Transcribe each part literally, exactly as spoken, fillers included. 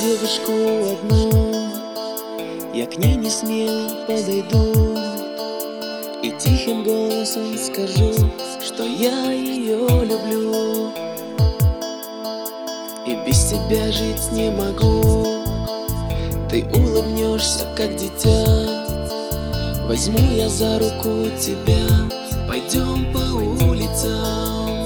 девушку одну, я к ней не смело подойду и тихим голосом скажу, что я ее люблю и без тебя жить не могу. Ты улыбнешься, как дитя, возьму я за руку тебя, пойдем по улицам,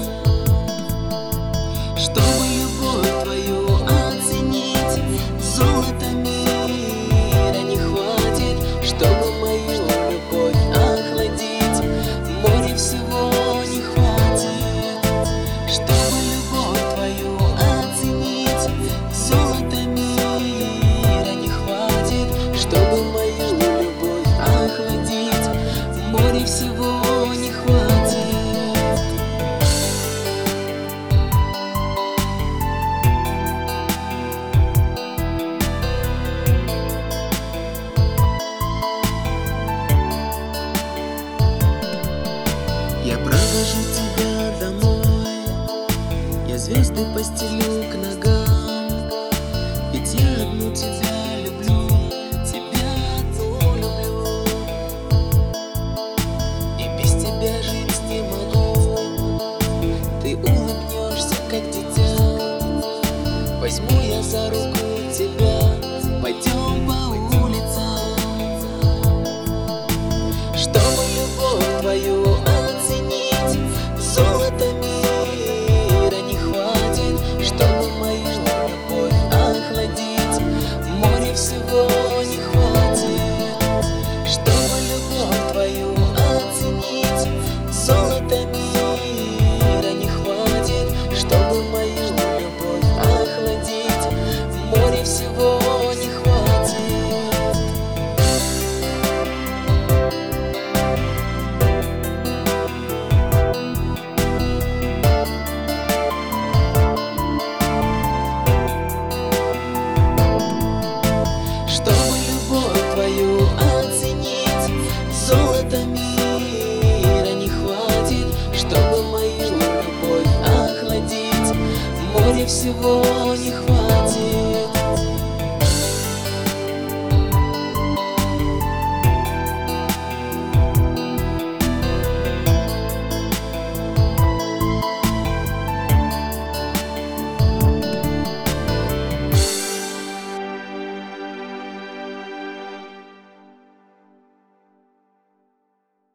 чтобы любовь твою оценить. Золота мира не хватит, чтобы мою любовь охладить. Море всего не хватит, чтобы любовь твою оценить. Золота мира не хватит, чтобы мою любовь охладить. Море всего не хватит. Я провожу тебя домой, я звезды постелю к ногам, ведь я одну тебя люблю, тебя одну люблю, и без тебя жить не могу. Ты улыбнешься, как дитя, возьму я за руку тебя, пойдем по улицам, чтобы любовь твою оценить. Золота мира не хватит, чтобы мою любовь охладить. Море всего не хватит, чтобы любовь твою оценить. Золота мира не хватит, чтобы мою любовь охладить. Море всего не хватит. Чтобы любовь твою оценить. Золота мира не хватит, чтобы мою любовь охладить. Море всего не хватит.